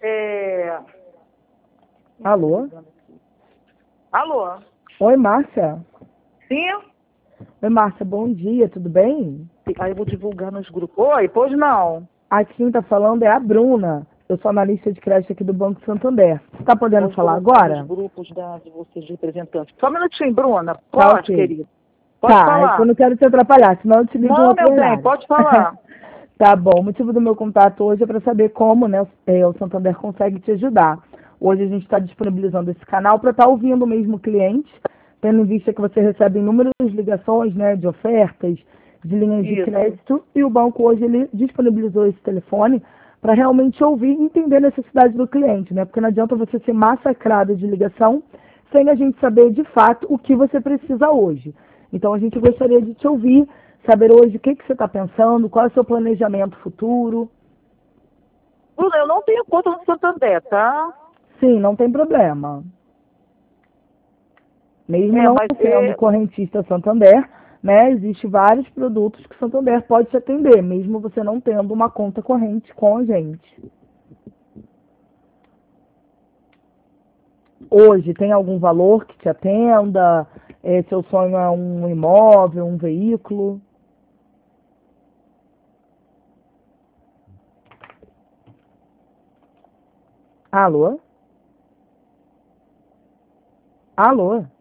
É... Alô? Alô? Oi, Márcia. Sim? Oi, Márcia, bom dia, tudo bem? Aí eu vou divulgar nos grupos. Oi, pois não. Aqui quem tá falando é a Bruna. Eu sou analista de crédito aqui do Banco Santander. Você tá podendo Vou falar colocar nos agora? grupos de vocês representantes. Só um minutinho, Bruna. Tá Pode, ok. querido? Pode Tá, é que eu falar. não quero te atrapalhar, senão eu te ligo em Não, outro meu bem, horário. pode falar. Tá bom, o motivo do meu contato hoje é para saber como, né, o Santander consegue te ajudar. Hoje a gente está disponibilizando esse canal para estar ouvindo mesmo o cliente, tendo em vista que você recebe inúmeras ligações, né, de ofertas, de linhas de Isso. crédito, e o banco hoje ele disponibilizou esse telefone para realmente ouvir e entender a necessidade do cliente, né? Porque não adianta você ser massacrado de ligação sem a gente saber de fato o que você precisa hoje. Então a gente gostaria de te ouvir, saber hoje o que você está pensando, qual é o seu planejamento futuro. Bruna, eu não tenho conta no Santander, tá? Sim, não tem problema. Mesmo É, não mas sendo correntista Santander, né, existe vários produtos que o Santander pode te atender, mesmo você não tendo uma conta corrente com a gente. Hoje tem algum valor que te atenda? Seu sonho é um imóvel, um veículo? Alô? Alô?